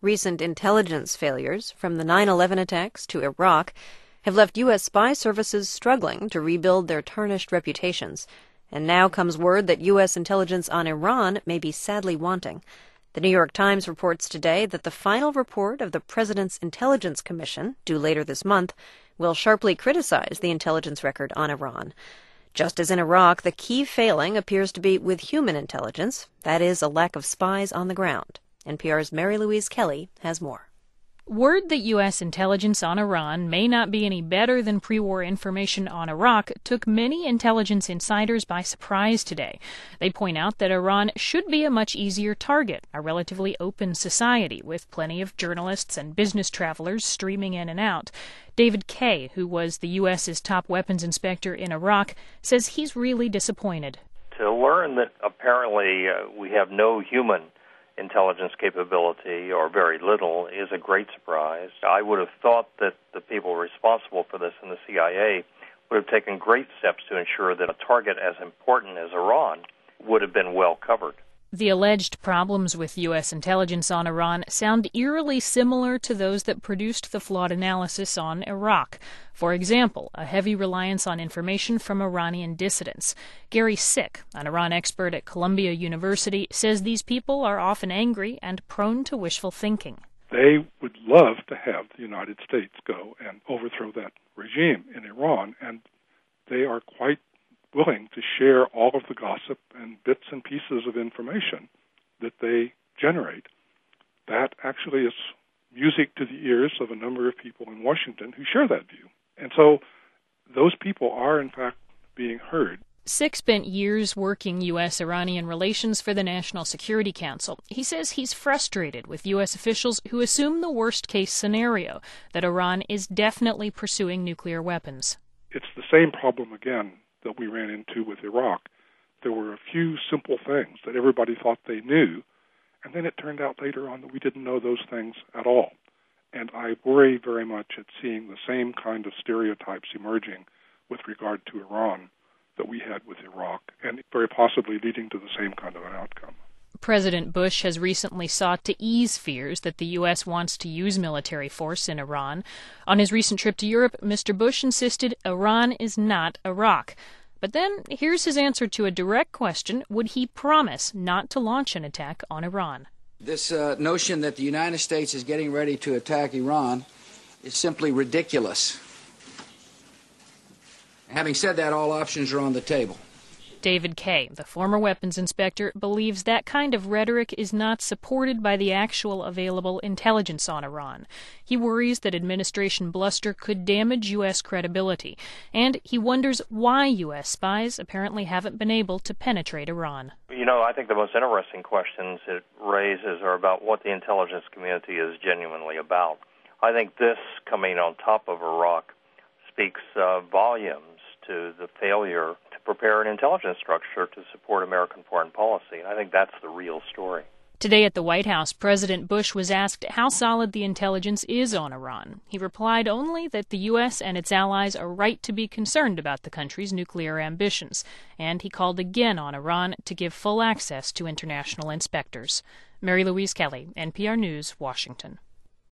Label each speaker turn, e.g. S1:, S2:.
S1: Recent intelligence failures, from the 9/11 attacks to Iraq, have left U.S. spy services struggling to rebuild their tarnished reputations. And now comes word that U.S. intelligence on Iran may be sadly wanting. The New York Times reports today that the final report of the President's Intelligence Commission, due later this month, will sharply criticize the intelligence record on Iran. Just as in Iraq, the key failing appears to be with human intelligence, that is, a lack of spies on the ground. NPR's Mary Louise Kelly has more.
S2: Word that U.S. intelligence on Iran may not be any better than pre-war information on Iraq took many intelligence insiders by surprise today. They point out that Iran should be a much easier target, a relatively open society with plenty of journalists and business travelers streaming in and out. David Kaye, who was the U.S.'s top weapons inspector in Iraq, says he's really disappointed.
S3: To learn that apparently we have no human intelligence capability, or very little, is a great surprise. I would have thought that the people responsible for this in the CIA would have taken great steps to ensure that a target as important as Iran would have been well covered.
S2: The alleged problems with U.S. intelligence on Iran sound eerily similar to those that produced the flawed analysis on Iraq. For example, a heavy reliance on information from Iranian dissidents. Gary Sick, an Iran expert at Columbia University, says these people are often angry and prone to wishful thinking.
S4: They would love to have the United States go and overthrow that regime in Iran, and they are quite willing to share all of the gossip and bits and pieces of information that they generate. That actually is music to the ears of a number of people in Washington who share that view. And so those people are, in fact, being heard.
S2: Sick spent years working U.S.-Iranian relations for the National Security Council. He says he's frustrated with U.S. officials who assume the worst-case scenario, that Iran is definitely pursuing nuclear weapons.
S4: It's the same problem again that we ran into with Iraq. There were a few simple things that everybody thought they knew, and then it turned out later on that we didn't know those things at all. And I worry very much at seeing the same kind of stereotypes emerging with regard to Iran that we had with Iraq, and very possibly leading to the same kind of an outcome.
S2: President Bush has recently sought to ease fears that the U.S. wants to use military force in Iran. On his recent trip to Europe, Mr. Bush insisted Iran is not Iraq. But then, here's his answer to a direct question: would he promise not to launch an attack on Iran?
S5: This notion that the United States is getting ready to attack Iran is simply ridiculous. Having said that, all options are on the table.
S2: David Kaye, the former weapons inspector, believes that kind of rhetoric is not supported by the actual available intelligence on Iran. He worries that administration bluster could damage U.S. credibility, and he wonders why U.S. spies apparently haven't been able to penetrate Iran.
S3: I think the most interesting questions it raises are about what the intelligence community is genuinely about. I think this, coming on top of Iraq, speaks volumes to the failure to prepare an intelligence structure to support American foreign policy. And I think that's the real story.
S2: Today at the White House, President Bush was asked how solid the intelligence is on Iran. He replied only that the U.S. and its allies are right to be concerned about the country's nuclear ambitions, and he called again on Iran to give full access to international inspectors. Mary Louise Kelly, NPR News, Washington.